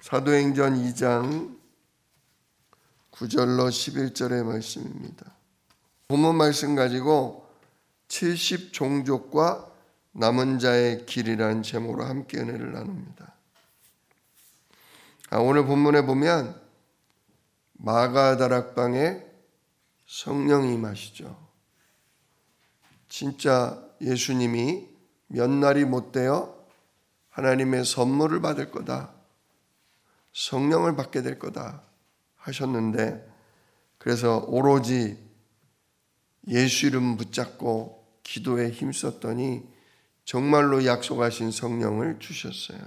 사도행전 2장 9절로 11절의 말씀입니다. 본문 말씀 가지고 70종족과 남은 자의 길이라는 제목으로 함께 은혜를 나눕니다. 오늘 본문에 보면 마가다락방에 성령이 임하시죠. 진짜 예수님이 몇 날이 못 되어 하나님의 선물을 받을 거다, 성령을 받게 될 거다 하셨는데, 그래서 오로지 예수 이름 붙잡고 기도에 힘썼더니 정말로 약속하신 성령을 주셨어요.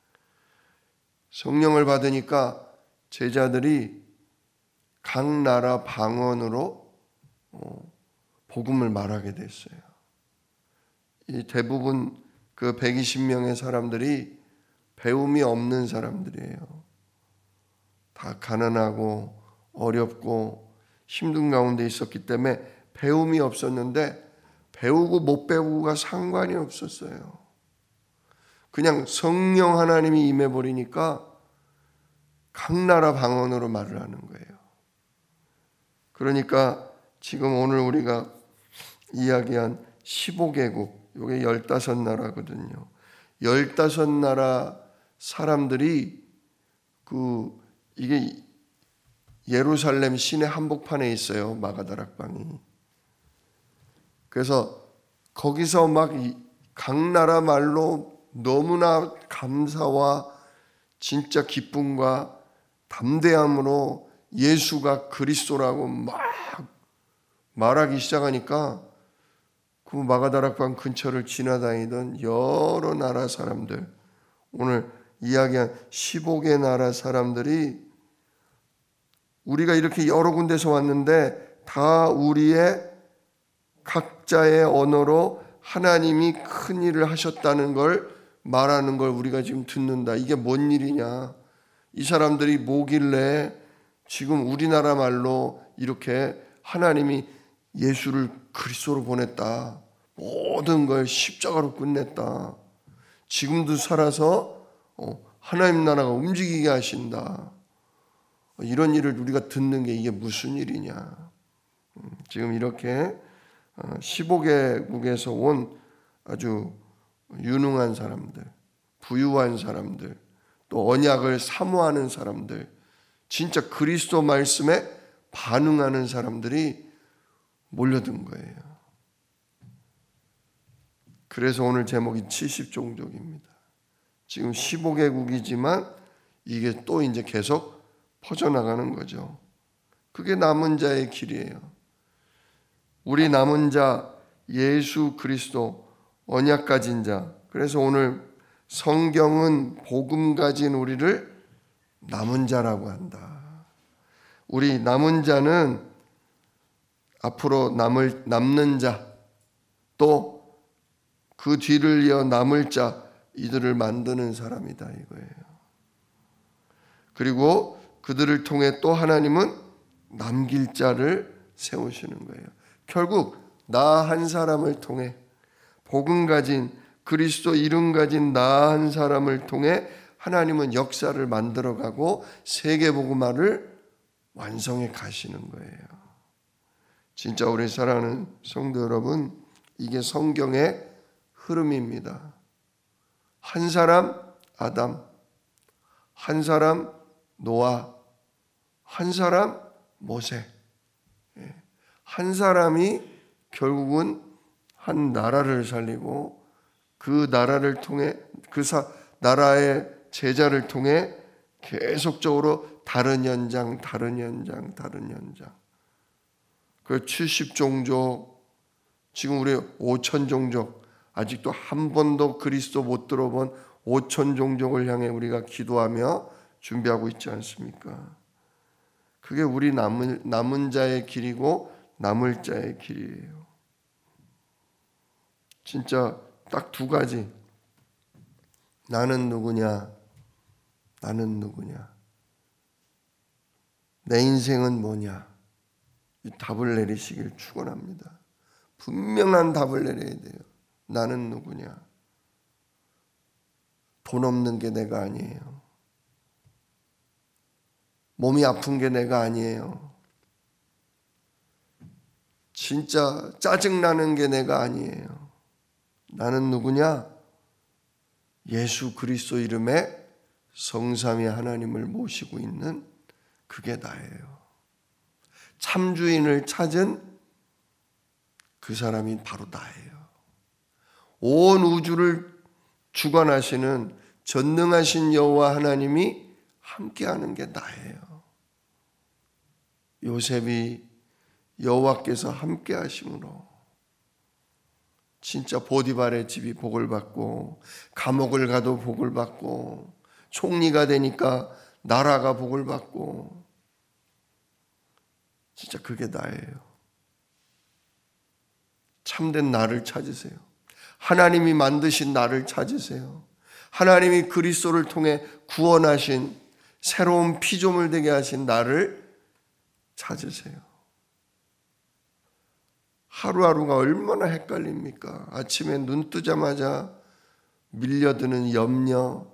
성령을 받으니까 제자들이 각 나라 방언으로 복음을 말하게 됐어요. 이 대부분 그 120명의 사람들이 배움이 없는 사람들이에요. 다 가난하고 어렵고 힘든 가운데 있었기 때문에 배움이 없었는데, 배우고 못 배우고가 상관이 없었어요. 그냥 성령 하나님이 임해버리니까 각 나라 방언으로 말을 하는 거예요. 그러니까 지금 오늘 우리가 이야기한 15개국, 이게 15나라거든요. 15나라 사람들이 이게 예루살렘 시내 한복판에 있어요, 마가다락방이. 그래서 거기서 막 각 나라 말로 너무나 감사와 진짜 기쁨과 담대함으로 예수가 그리스도라고 막 말하기 시작하니까 그 마가다락방 근처를 지나다니던 여러 나라 사람들, 오늘 이야기한 15개 나라 사람들이 우리가 이렇게 여러 군데서 왔는데 다 우리의 각자의 언어로 하나님이 큰 일을 하셨다는 걸 말하는 걸 우리가 지금 듣는다. 이게 뭔 일이냐? 이 사람들이 뭐길래 지금 우리나라 말로 이렇게 하나님이 예수를 그리스도로 보냈다, 모든 걸 십자가로 끝냈다, 지금도 살아서 하나님 나라가 움직이게 하신다, 이런 일을 우리가 듣는 게 이게 무슨 일이냐. 지금 이렇게 15개국에서 온 아주 유능한 사람들, 부유한 사람들, 또 언약을 사모하는 사람들, 진짜 그리스도 말씀에 반응하는 사람들이 몰려든 거예요. 그래서 오늘 제목이 70종족입니다. 지금 15개국이지만 이게 또 이제 계속 퍼져나가는 거죠. 그게 남은 자의 길이에요. 우리 남은 자 예수 그리스도, 언약 가진 자. 그래서 오늘 성경은 복음 가진 우리를 남은 자라고 한다. 우리 남은 자는 앞으로 남는 자, 또 그 뒤를 이어 남을 자, 이들을 만드는 사람이다 이거예요. 그리고 그들을 통해 또 하나님은 남길 자를 세우시는 거예요. 결국 나 한 사람을 통해, 복음 가진 그리스도 이름 가진 나 한 사람을 통해 하나님은 역사를 만들어가고 세계복음화를 완성해 가시는 거예요. 진짜 우리 사랑하는 성도 여러분, 이게 성경의 흐름입니다. 한 사람 아담, 한 사람 노아, 한 사람 모세, 한 사람이 결국은 한 나라를 살리고 그 나라를 통해 나라의 제자를 통해 계속적으로 다른 연장, 그 70종족, 지금 우리 5천종족, 아직도 한 번도 그리스도 못 들어본 5천종족을 향해 우리가 기도하며 준비하고 있지 않습니까? 그게 우리 남은 자의 길이고 남을 자의 길이에요. 진짜 딱 두 가지. 나는 누구냐? 나는 누구냐? 내 인생은 뭐냐? 이 답을 내리시길 축원합니다. 분명한 답을 내려야 돼요. 나는 누구냐? 돈 없는 게 내가 아니에요. 몸이 아픈 게 내가 아니에요. 진짜 짜증나는 게 내가 아니에요. 나는 누구냐? 예수 그리스도 이름에 성삼위 하나님을 모시고 있는 그게 나예요. 참주인을 찾은 그 사람이 바로 나예요. 온 우주를 주관하시는 전능하신 여호와 하나님이 함께하는 게 나예요. 요셉이 여호와께서 함께하심으로 진짜 보디발의 집이 복을 받고 감옥을 가도 복을 받고 총리가 되니까 나라가 복을 받고 진짜 그게 나예요. 참된 나를 찾으세요. 하나님이 만드신 나를 찾으세요. 하나님이 그리스도를 통해 구원하신 새로운 피조물 되게 하신 나를 찾으세요. 하루하루가 얼마나 헷갈립니까? 아침에 눈 뜨자마자 밀려드는 염려,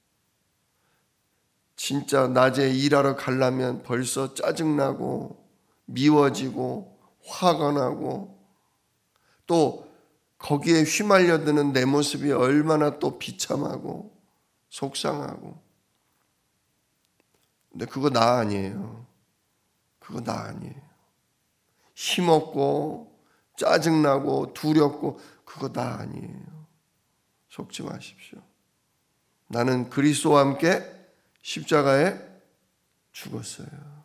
진짜 낮에 일하러 가려면 벌써 짜증나고 미워지고 화가 나고 또 거기에 휘말려드는 내 모습이 얼마나 또 비참하고 속상하고. 근데 그거 나 아니에요. 그거 나 아니에요. 힘없고 짜증나고 두렵고 그거 나 아니에요. 속지 마십시오. 나는 그리스도와 함께 십자가에 죽었어요.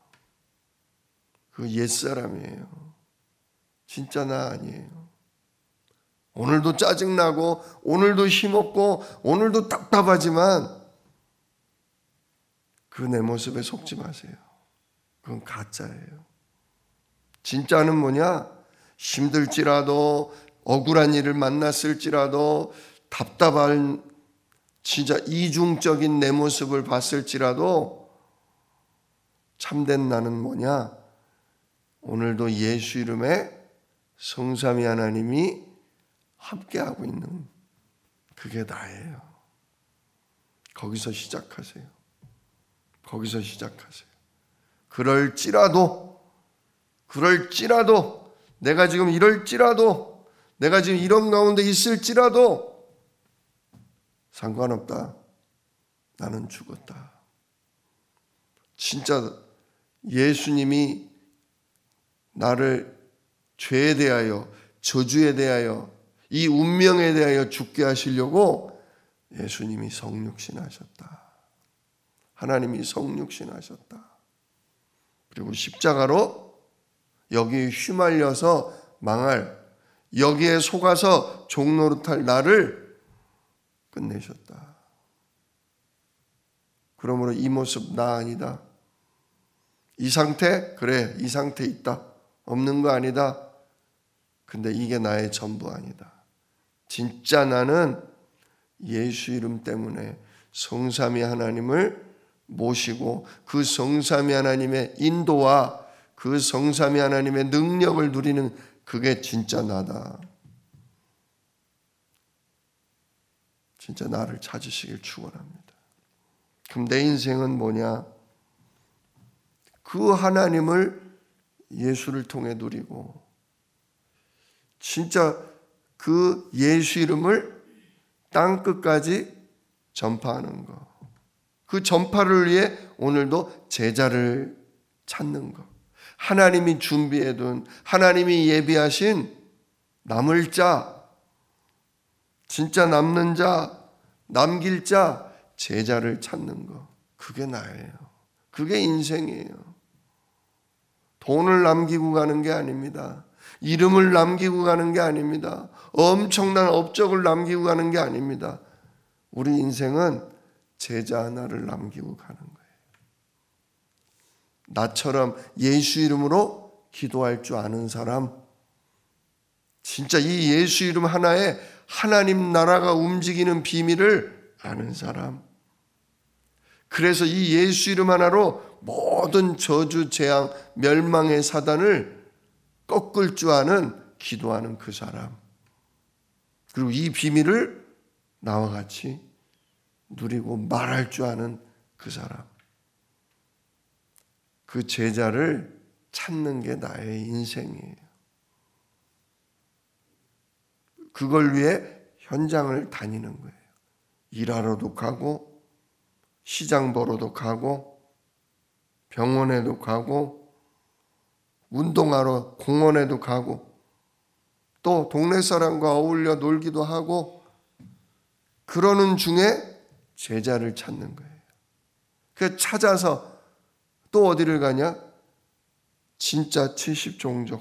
그 옛사람이에요. 진짜 나 아니에요. 오늘도 짜증나고 오늘도 힘없고 오늘도 답답하지만 그 내 모습에 속지 마세요. 그건 가짜예요. 진짜는 뭐냐? 힘들지라도 억울한 일을 만났을지라도 답답한 진짜 이중적인 내 모습을 봤을지라도 참된 나는 뭐냐? 오늘도 예수 이름에 성삼위 하나님이 함께하고 있는 그게 나예요. 거기서 시작하세요. 거기서 시작하세요. 그럴지라도 내가 지금 이럴지라도 내가 지금 이런 가운데 있을지라도 상관없다. 나는 죽었다. 진짜 예수님이 나를 죄에 대하여 저주에 대하여 이 운명에 대하여 죽게 하시려고 예수님이 성육신하셨다. 하나님이 성육신하셨다. 그리고 십자가로 여기에 휘말려서 망할, 여기에 속아서 종노릇할 나를 끝내셨다. 그러므로 이 모습 나 아니다. 이 상태? 그래, 이 상태 있다. 없는 거 아니다. 근데 이게 나의 전부 아니다. 진짜 나는 예수 이름 때문에 성삼위 하나님을 모시고 그 성삼위 하나님의 인도와 그 성삼위 하나님의 능력을 누리는 그게 진짜 나다. 진짜 나를 찾으시길 축원합니다. 그럼 내 인생은 뭐냐? 그 하나님을 예수를 통해 누리고 진짜 그 예수 이름을 땅끝까지 전파하는 것. 그 전파를 위해 오늘도 제자를 찾는 것. 하나님이 준비해둔, 하나님이 예비하신 남을 자, 진짜 남는 자, 남길 자, 제자를 찾는 것. 그게 나예요. 그게 인생이에요. 돈을 남기고 가는 게 아닙니다. 이름을 남기고 가는 게 아닙니다. 엄청난 업적을 남기고 가는 게 아닙니다. 우리 인생은 제자 하나를 남기고 가는 거예요. 나처럼 예수 이름으로 기도할 줄 아는 사람, 진짜 이 예수 이름 하나에 하나님 나라가 움직이는 비밀을 아는 사람, 그래서 이 예수 이름 하나로 모든 저주, 재앙, 멸망의 사단을 꺾을 줄 아는 기도하는 그 사람, 그리고 이 비밀을 나와 같이 누리고 말할 줄 아는 그 사람. 그 제자를 찾는 게 나의 인생이에요. 그걸 위해 현장을 다니는 거예요. 일하러도 가고, 시장 보러도 가고, 병원에도 가고, 운동하러 공원에도 가고, 또 동네 사람과 어울려 놀기도 하고, 그러는 중에 제자를 찾는 거예요. 그 찾아서 또 어디를 가냐? 진짜 70종족,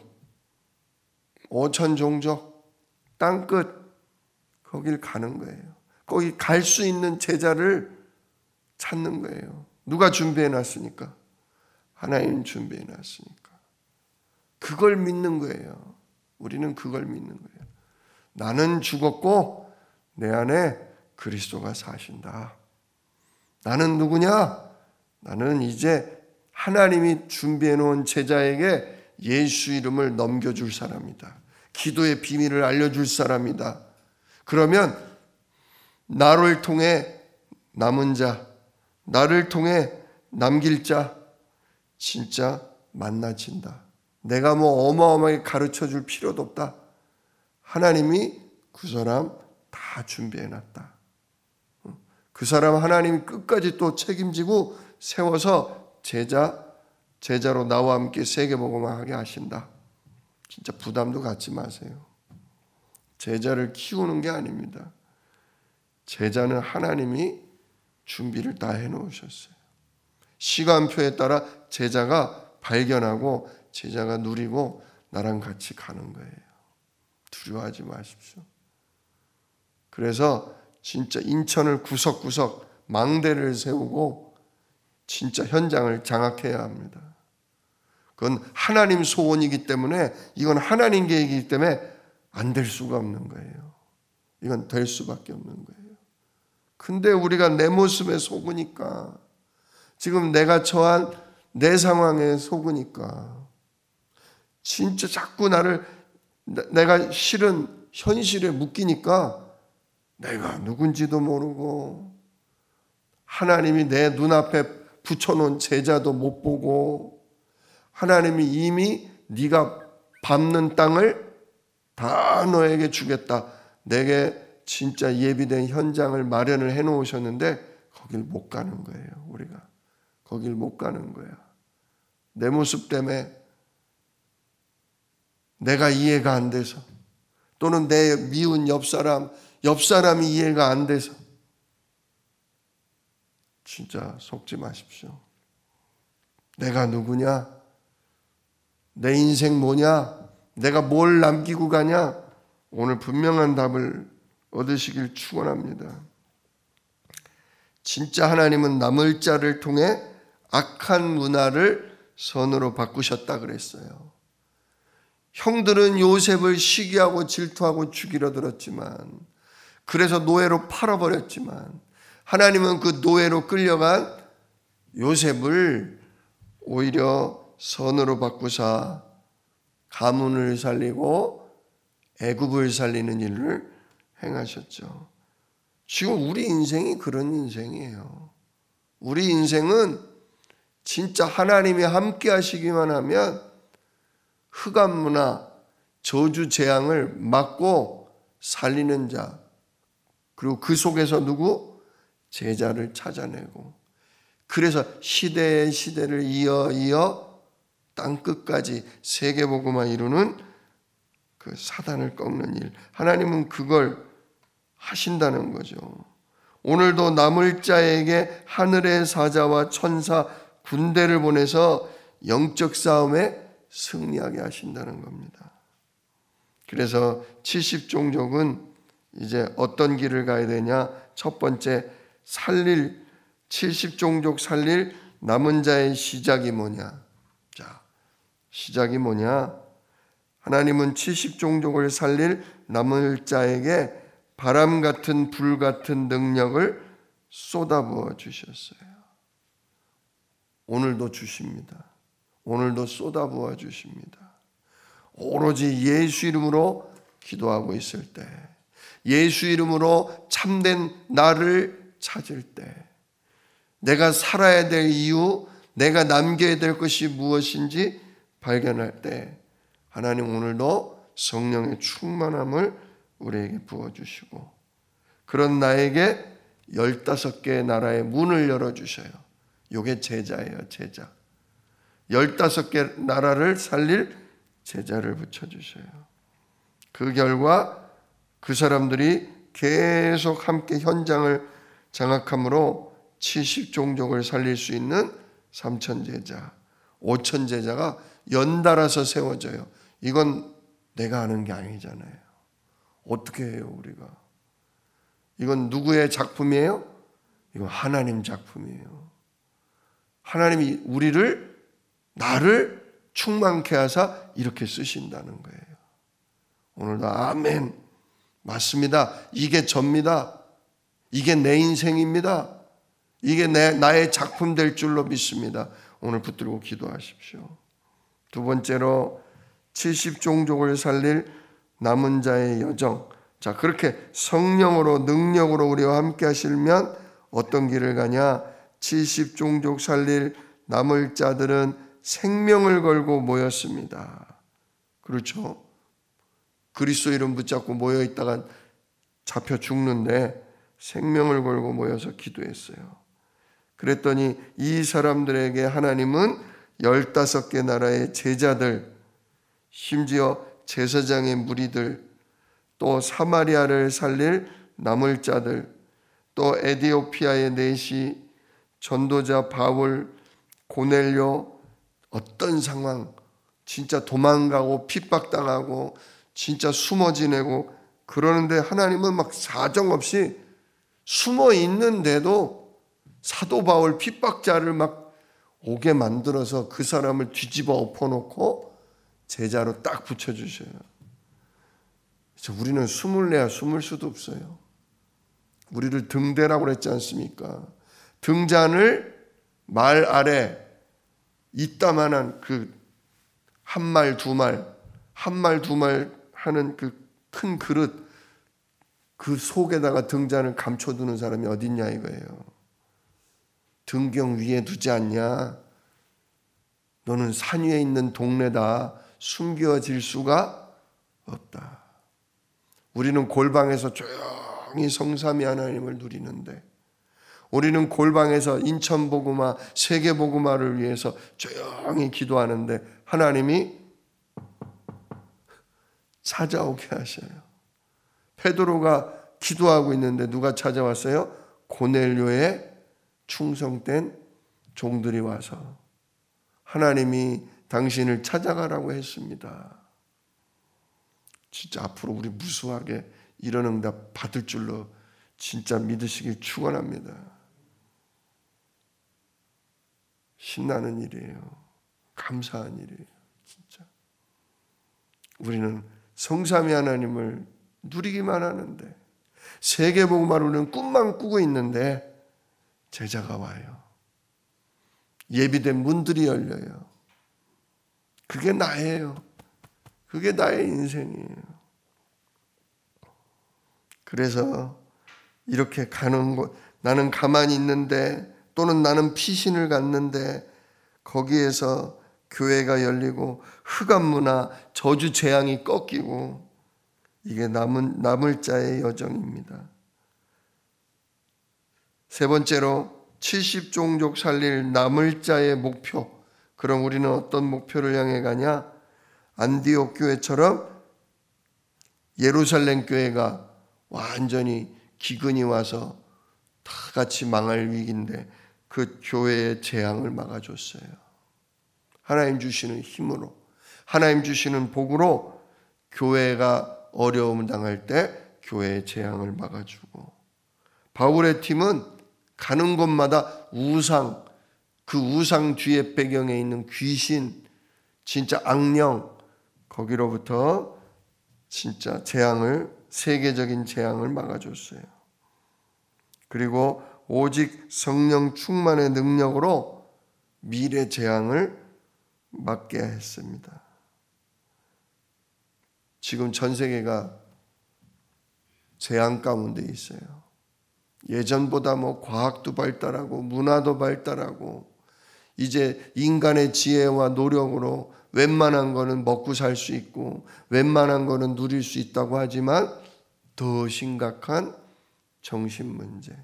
5,000종족, 땅끝, 거길 가는 거예요. 거기 갈 수 있는 제자를 찾는 거예요. 누가 준비해 놨으니까? 하나님 준비해 놨으니까. 그걸 믿는 거예요. 우리는 그걸 믿는 거예요. 나는 죽었고 내 안에 그리스도가 사신다. 나는 누구냐? 나는 이제 하나님이 준비해 놓은 제자에게 예수 이름을 넘겨줄 사람이다. 기도의 비밀을 알려줄 사람이다. 그러면 나를 통해 남은 자, 나를 통해 남길 자 진짜 만나진다. 내가 뭐 어마어마하게 가르쳐 줄 필요도 없다. 하나님이 그 사람 다 준비해 놨다. 그 사람 하나님이 끝까지 또 책임지고 세워서 제자로 나와 함께 세계복음화 하게 하신다. 진짜 부담도 갖지 마세요. 제자를 키우는 게 아닙니다. 제자는 하나님이 준비를 다 해놓으셨어요. 시간표에 따라 제자가 발견하고 제자가 누리고 나랑 같이 가는 거예요. 두려워하지 마십시오. 그래서 진짜 인천을 구석구석 망대를 세우고 진짜 현장을 장악해야 합니다. 그건 하나님 소원이기 때문에, 이건 하나님 계획이기 때문에 안 될 수가 없는 거예요. 이건 될 수밖에 없는 거예요. 근데 우리가 내 모습에 속으니까, 지금 내가 처한 내 상황에 속으니까 진짜 자꾸 내가 싫은 현실에 묶이니까 내가 누군지도 모르고 하나님이 내 눈앞에 붙여놓은 제자도 못 보고 하나님이 이미 네가 밟는 땅을 다 너에게 주겠다. 내게 진짜 예비된 현장을 마련을 해놓으셨는데 거길 못 가는 거예요. 우리가 거길 못 가는 거야. 내 모습 때문에 내가 이해가 안 돼서, 또는 내 미운 옆사람이 이해가 안 돼서 진짜 속지 마십시오. 내가 누구냐? 내 인생 뭐냐? 내가 뭘 남기고 가냐? 오늘 분명한 답을 얻으시길 축원합니다. 진짜 하나님은 남을 자를 통해 악한 문화를 선으로 바꾸셨다 그랬어요. 형들은 요셉을 시기하고 질투하고 죽이려 들었지만, 그래서 노예로 팔아버렸지만, 하나님은 그 노예로 끌려간 요셉을 오히려 선으로 바꾸사 가문을 살리고 애굽을 살리는 일을 행하셨죠. 지금 우리 인생이 그런 인생이에요. 우리 인생은 진짜 하나님이 함께 하시기만 하면 흑암 문화, 저주 재앙을 막고 살리는 자, 그리고 그 속에서 누구? 제자를 찾아내고, 그래서 시대의 시대를 이어 땅끝까지 세계복음화 이루는 그 사단을 꺾는 일, 하나님은 그걸 하신다는 거죠. 오늘도 남을 자에게 하늘의 사자와 천사, 군대를 보내서 영적 싸움에 승리하게 하신다는 겁니다. 그래서 70종족은 이제 어떤 길을 가야 되냐? 첫 번째, 70종족 살릴 남은 자의 시작이 뭐냐? 자, 시작이 뭐냐? 하나님은 70종족을 살릴 남을 자에게 바람 같은 불 같은 능력을 쏟아부어 주셨어요. 오늘도 주십니다. 오늘도 쏟아부어 주십니다. 오로지 예수 이름으로 기도하고 있을 때, 예수 이름으로 참된 나를 찾을 때, 내가 살아야 될 이유, 내가 남겨야 될 것이 무엇인지 발견할 때 하나님 오늘도 성령의 충만함을 우리에게 부어주시고 그런 나에게 15개의 나라의 문을 열어주셔요. 이게 제자예요. 제자. 15개 나라를 살릴 제자를 붙여주셔요. 그 결과 그 사람들이 계속 함께 현장을 장악함으로 70종족을 살릴 수 있는 3,000제자, 5,000제자가 연달아서 세워져요. 이건 내가 하는 게 아니잖아요. 어떻게 해요, 우리가? 이건 누구의 작품이에요? 이건 하나님 작품이에요. 하나님이 나를 충만케 하사 이렇게 쓰신다는 거예요. 오늘도 아멘. 맞습니다. 이게 접니다. 이게 내 인생입니다. 이게 나의 작품 될 줄로 믿습니다. 오늘 붙들고 기도하십시오. 두 번째로 70종족을 살릴 남은 자의 여정. 자, 그렇게 성령으로 능력으로 우리와 함께 하시면 어떤 길을 가냐? 70종족 살릴 남을 자들은 생명을 걸고 모였습니다. 그렇죠? 그리스도 이름 붙잡고 모여 있다가 잡혀 죽는데 생명을 걸고 모여서 기도했어요. 그랬더니 이 사람들에게 하나님은 15개 나라의 제자들, 심지어 제사장의 무리들, 또 사마리아를 살릴 남을 자들, 또 에디오피아의 내시, 전도자 바울, 고넬료, 어떤 상황, 진짜 도망가고 핍박당하고 진짜 숨어 지내고 그러는데 하나님은 막 사정없이 숨어 있는데도 사도 바울 핍박자를 막 오게 만들어서 그 사람을 뒤집어 엎어놓고 제자로 딱 붙여주셔요. 우리는 숨을래야 숨을 수도 없어요. 우리를 등대라고 그랬지 않습니까? 등잔을 말 아래 이따만한 그 한 말 두 말 하는 그 큰 그릇, 그 속에다가 등잔을 감춰두는 사람이 어딨냐 이거예요. 등경 위에 두지 않냐? 너는 산 위에 있는 동네다. 숨겨질 수가 없다. 우리는 골방에서 조용히 성삼위 하나님을 누리는데, 우리는 골방에서 인천복음화, 세계복음화를 위해서 조용히 기도하는데 하나님이 찾아오게 하셔요. 베드로가 기도하고 있는데 누가 찾아왔어요? 고넬료의 충성된 종들이 와서 하나님이 당신을 찾아가라고 했습니다. 진짜 앞으로 우리 무수하게 이런 응답 받을 줄로 진짜 믿으시길 축원합니다. 신나는 일이에요. 감사한 일이에요. 진짜. 우리는 성삼위 하나님을 누리기만 하는데, 세계복음화로는 꿈만 꾸고 있는데 제자가 와요. 예비된 문들이 열려요. 그게 나예요. 그게 나의 인생이에요. 그래서 이렇게 가는 곳, 나는 가만히 있는데 또는 나는 피신을 갔는데 거기에서 교회가 열리고 흑암문화, 저주 재앙이 꺾이고 이게 남을 자의 여정입니다. 세 번째로 70종족 살릴 남을 자의 목표. 그럼 우리는 어떤 목표를 향해 가냐? 안디옥 교회처럼 예루살렘 교회가 완전히 기근이 와서 다 같이 망할 위기인데 그 교회의 재앙을 막아줬어요. 하나님 주시는 힘으로, 하나님 주시는 복으로 교회가 어려움을 당할 때 교회의 재앙을 막아주고, 바울의 팀은 가는 곳마다 우상, 그 우상 뒤에 배경에 있는 귀신, 진짜 악령, 거기로부터 진짜 재앙을, 세계적인 재앙을 막아줬어요. 그리고 오직 성령 충만의 능력으로 미래 재앙을 막게 했습니다. 지금 전 세계가 재앙 가운데 있어요. 예전보다 과학도 발달하고 문화도 발달하고 이제 인간의 지혜와 노력으로 웬만한 거는 먹고 살 수 있고 웬만한 거는 누릴 수 있다고 하지만 더 심각한 정신 문제.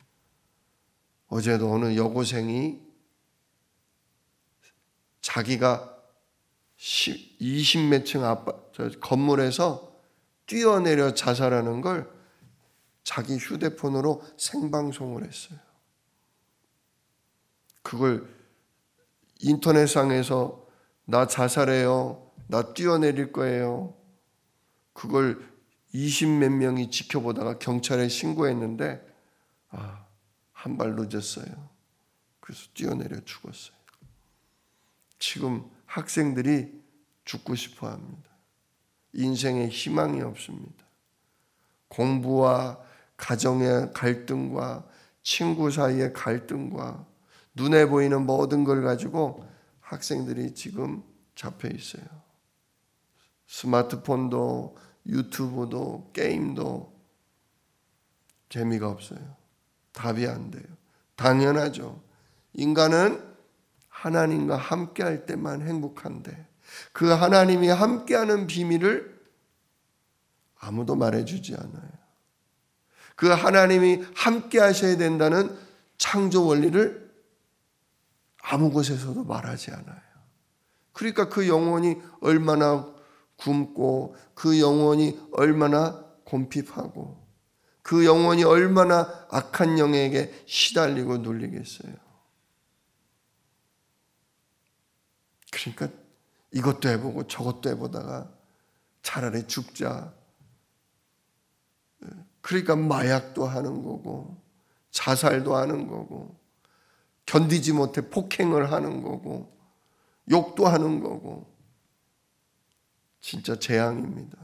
어제도 어느 여고생이 자기가 20몇 층 건물에서 뛰어내려 자살하는 걸 자기 휴대폰으로 생방송을 했어요. 그걸 인터넷상에서 나 자살해요, 나 뛰어내릴 거예요, 그걸 20몇 명이 지켜보다가 경찰에 신고했는데 한 발 늦었어요. 그래서 뛰어내려 죽었어요. 지금 학생들이 죽고 싶어 합니다. 인생에 희망이 없습니다. 공부와 가정의 갈등과 친구 사이의 갈등과 눈에 보이는 모든 걸 가지고 학생들이 지금 잡혀 있어요. 스마트폰도 유튜브도 게임도 재미가 없어요. 답이 안 돼요. 당연하죠. 인간은 하나님과 함께할 때만 행복한데 그 하나님이 함께하는 비밀을 아무도 말해주지 않아요. 그 하나님이 함께하셔야 된다는 창조 원리를 아무 곳에서도 말하지 않아요. 그러니까 그 영혼이 얼마나 굶고 그 영혼이 얼마나 곰핍하고 그 영혼이 얼마나 악한 영에게 시달리고 눌리겠어요. 그러니까 이것도 해보고 저것도 해보다가 차라리 죽자. 그러니까 마약도 하는 거고 자살도 하는 거고 견디지 못해 폭행을 하는 거고 욕도 하는 거고 진짜 재앙입니다.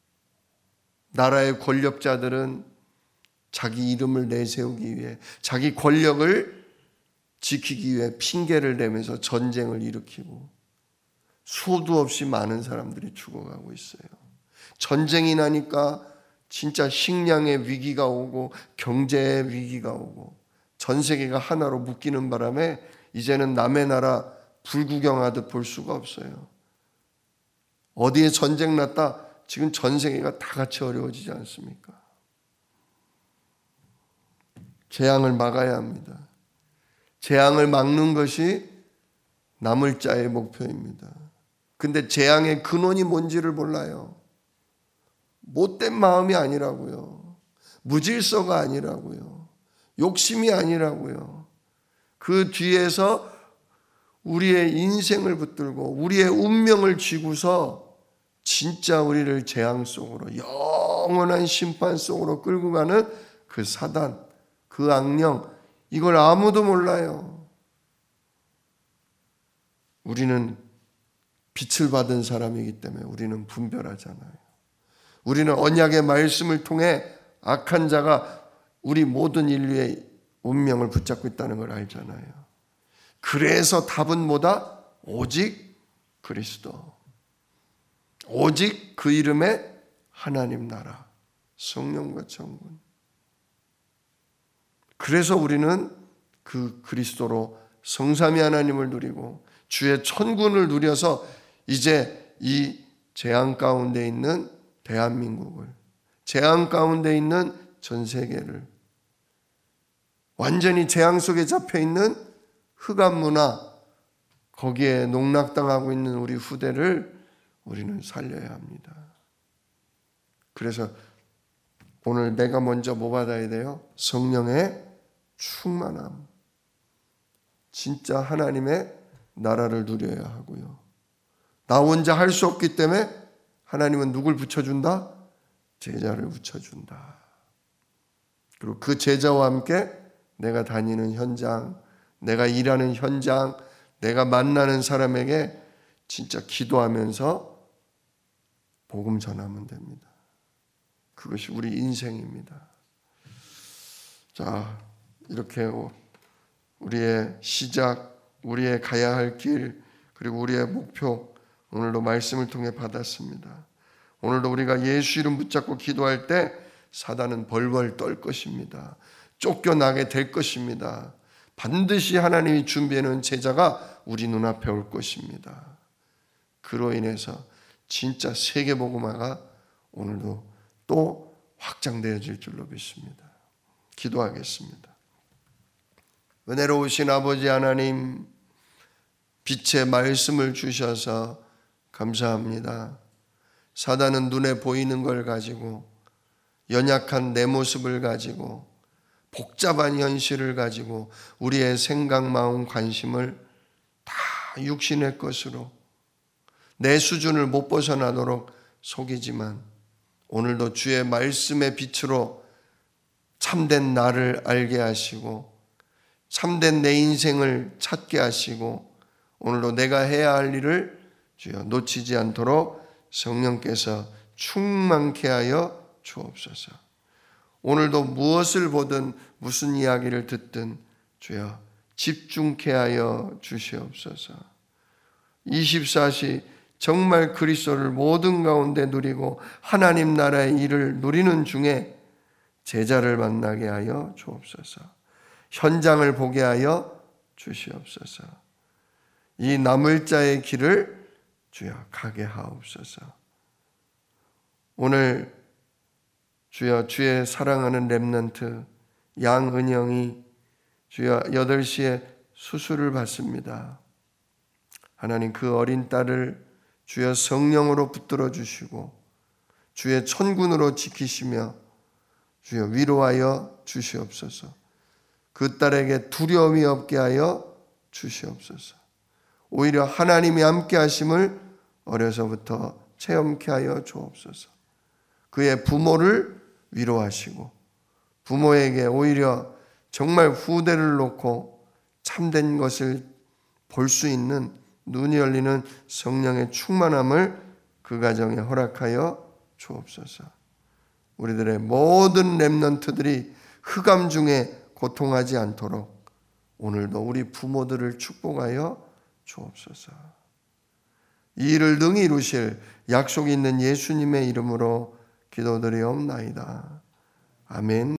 나라의 권력자들은 자기 이름을 내세우기 위해 자기 권력을 지키기 위해 핑계를 대면서 전쟁을 일으키고 수도 없이 많은 사람들이 죽어가고 있어요. 전쟁이 나니까 진짜 식량의 위기가 오고 경제의 위기가 오고 전 세계가 하나로 묶이는 바람에 이제는 남의 나라 불구경하듯 볼 수가 없어요. 어디에 전쟁 났다 지금 전 세계가 다 같이 어려워지지 않습니까? 재앙을 막아야 합니다. 재앙을 막는 것이 남을 자의 목표입니다. 근데 재앙의 근원이 뭔지를 몰라요. 못된 마음이 아니라고요. 무질서가 아니라고요. 욕심이 아니라고요. 그 뒤에서 우리의 인생을 붙들고 우리의 운명을 쥐고서 진짜 우리를 재앙 속으로 영원한 심판 속으로 끌고 가는 그 사단, 그 악령, 이걸 아무도 몰라요. 우리는 빛을 받은 사람이기 때문에 우리는 분별하잖아요. 우리는 언약의 말씀을 통해 악한 자가 우리 모든 인류의 운명을 붙잡고 있다는 걸 알잖아요. 그래서 답은 뭐다? 오직 그리스도. 오직 그 이름의 하나님 나라, 성령과 천군. 그래서 우리는 그 그리스도로 성삼위 하나님을 누리고 주의 천군을 누려서 이제 이 재앙 가운데 있는 대한민국을, 재앙 가운데 있는 전 세계를, 완전히 재앙 속에 잡혀있는 흑암 문화, 거기에 농락당하고 있는 우리 후대를 우리는 살려야 합니다. 그래서 오늘 내가 먼저 뭐 받아야 돼요? 성령의 충만함. 진짜 하나님의 나라를 누려야 하고요. 나 혼자 할 수 없기 때문에 하나님은 누굴 붙여준다? 제자를 붙여준다. 그리고 그 제자와 함께 내가 다니는 현장, 내가 일하는 현장, 내가 만나는 사람에게 진짜 기도하면서 복음 전하면 됩니다. 그것이 우리 인생입니다. 자, 이렇게 우리의 시작, 우리의 가야 할 길, 그리고 우리의 목표, 오늘도 말씀을 통해 받았습니다. 오늘도 우리가 예수 이름 붙잡고 기도할 때 사단은 벌벌 떨 것입니다. 쫓겨나게 될 것입니다. 반드시 하나님이 준비해 놓은 제자가 우리 눈앞에 올 것입니다. 그로 인해서 진짜 세계복음화가 오늘도 또 확장되어질 줄로 믿습니다. 기도하겠습니다. 은혜로우신 아버지 하나님, 빛의 말씀을 주셔서 감사합니다. 사단은 눈에 보이는 걸 가지고, 연약한 내 모습을 가지고, 복잡한 현실을 가지고 우리의 생각, 마음, 관심을 다 육신의 것으로 내 수준을 못 벗어나도록 속이지만, 오늘도 주의 말씀의 빛으로 참된 나를 알게 하시고 참된 내 인생을 찾게 하시고, 오늘도 내가 해야 할 일을 주여 놓치지 않도록 성령께서 충만케 하여 주옵소서. 오늘도 무엇을 보든 무슨 이야기를 듣든 주여 집중케 하여 주시옵소서. 24시 정말 그리스도를 모든 가운데 누리고 하나님 나라의 일을 누리는 중에 제자를 만나게 하여 주옵소서. 현장을 보게 하여 주시옵소서. 이 남을 자의 길을 주여 가게 하옵소서. 오늘 주여 주의 사랑하는 렘넌트 양은영이 주여 8시에 수술을 받습니다. 하나님, 그 어린 딸을 주여 성령으로 붙들어 주시고 주의 천군으로 지키시며 주여 위로하여 주시옵소서. 그 딸에게 두려움이 없게 하여 주시옵소서. 오히려 하나님이 함께 하심을 어려서부터 체험케 하여 주옵소서. 그의 부모를 위로하시고 부모에게 오히려 정말 후대를 놓고 참된 것을 볼 수 있는 눈이 열리는 성령의 충만함을 그 가정에 허락하여 주옵소서. 우리들의 모든 렘넌트들이 흑암 중에 고통하지 않도록 오늘도 우리 부모들을 축복하여 주옵소서. 이 일을 능히 이루실 약속이 있는 예수님의 이름으로 기도드리옵나이다. 아멘.